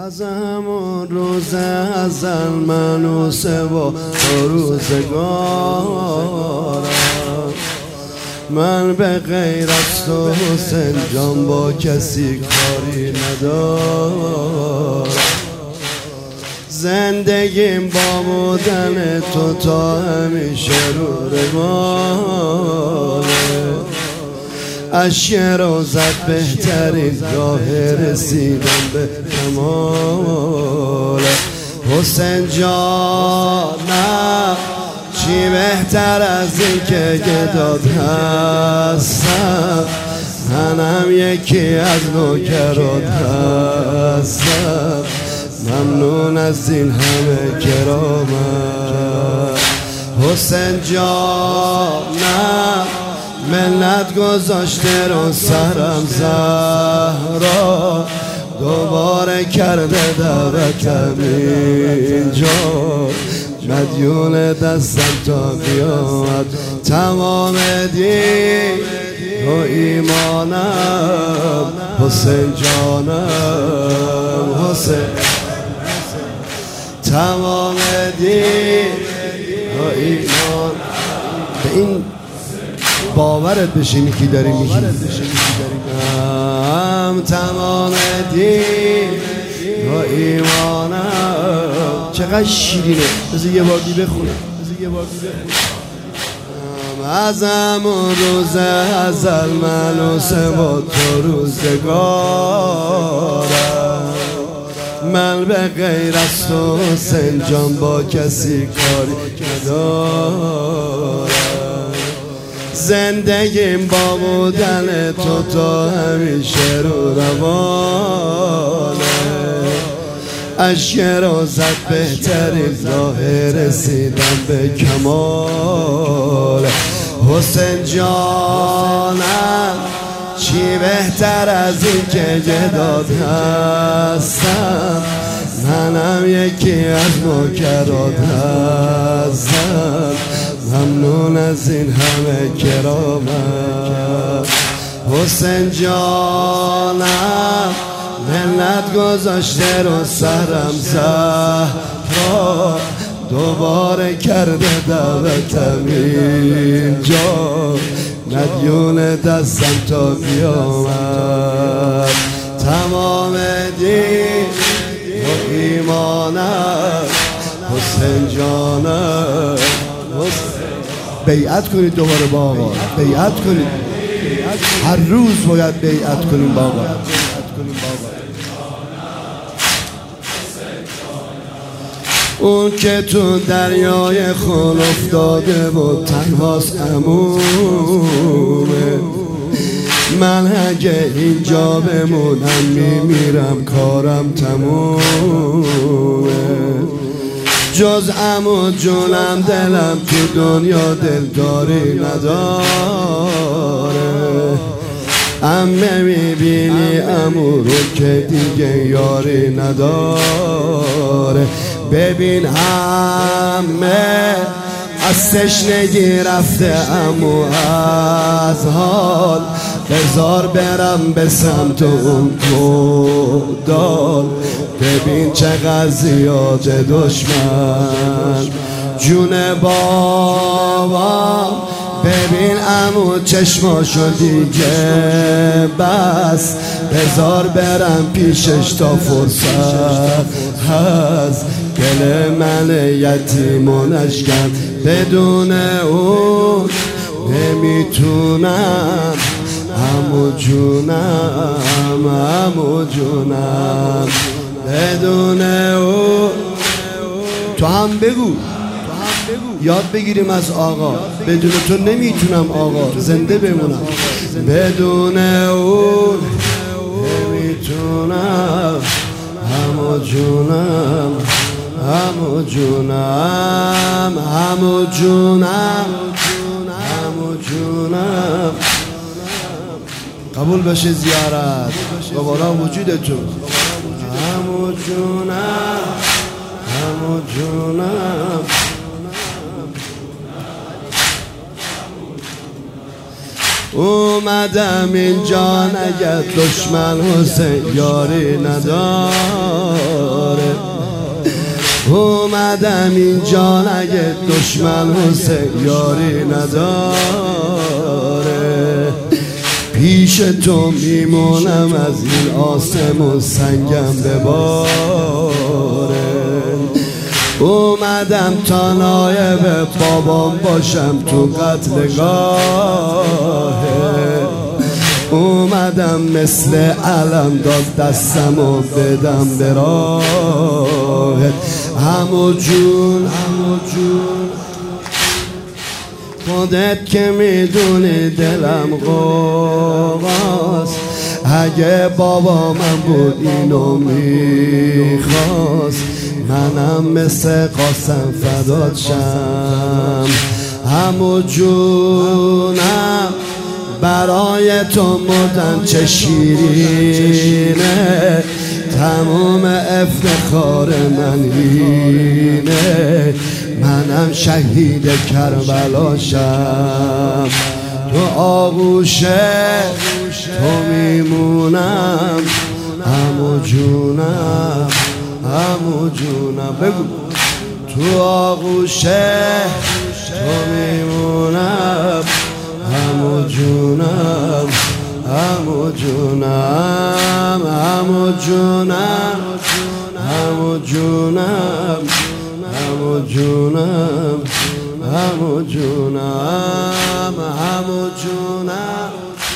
از همون روز ازل منوس و روزگارم، من به غیر از تو حسین جان با کسی کاری ندارم. زندگیم با بودن تو تا همیشه رو روانه، اشک روزت بهترین راه رسیدن به کمال. حسین جانم چی بهتر از این که گداد هستم، منم یکی از نوکرات هستم، ممنون از این همه کرامت. حسین جانم منت گذاشته رو سرم زهرا، دوباره کرده دعوتم اینجا، مدیون دستم تا قیامت. تمام دین و ایمانم حسین جانم، حسین تمام دین و ایمان. به این باورت بشینی که داری میگی تمام دین و ایمانم. چقدر شیرینه، بذار یه بار دیگه بخونه. از همون روز ازل منوس با تو روزگارم، من به غیر از تو حسین جان با کسی کاری ندارم. زندگیم با بودن تو تا همیشه رو روانه، اشک روزت بهترین راه رسیدن به کمال. حسین جانم چی بهتر از این که جداد هستم، منم یکی از نوکرات هستم، ممنون از این همه کرامت. حسین جانم منت گذاشته رو سرم زهرا، دوباره کرده دعوتم اینجا، مدیون دستم تا قیامت. تمام دین و ایمانم حسین جانم. بیعت کنید دوباره با آقا، بیعت کنید، هر روز باید بیعت کنیم با آقا. اون که تو دریای خون افتاده و تنهاست عمومه، من اگه اینجا بمونم میمیرم کارم تمومه. جز عمو جونم دلم تو دنیا دلداری نداره، عمه میبینی عمو رو که دیگه یاری نداره. ببین همه از تشنگی رفته عمو از حال، بذار برم به سمت اون کودال. ببین چقدر زیاد دشمن جون بابا، ببین عمو چشماشو دیگه بس، بذار برم پیشش تا فرصت هست. دل من یتیم و نشکن، بدون اون نمیتونم. عمو جونم، عمو جونم، بدون اون. تو هم بگو یاد بگیریم از آقا، بدون تو نمیتونم آقا زنده بمونم، بدون اون نمیتونم. عمو جونم، عمو جونم، عمو جونم، عمو جونم. قبول بشه زیارت قبالا وجودتون. عمو جونم، عمو جونم. اومدم اینجا نگه دشمن حسین یاری نداره، اومدم اینجا نگه دشمن حسین یاری نداره. پیش تو میمونم از این آسمون سنگم بباره. اومدم تا نایب بابام باشم تو قتلگاهه، اومدم مثل علم داد دستمو بدم به راهت. عمو جون خودت که میدونی دلم قواست، اگه بابا من بود اینو میخواست منم مثل قاسم فدات شم. عمو جونم برای تو مردن چه شیرینه، تمام افتخار من اینه، منم شهید کربلا شم. تو آغوش تو میمونم عمو جونم، عمو جونم بگو. تو آغوش تو میمونم عمو جونم، عمو جونم، عمو جونم، عمو جونم، عمو جونم، عمو جونم، عمو جونم.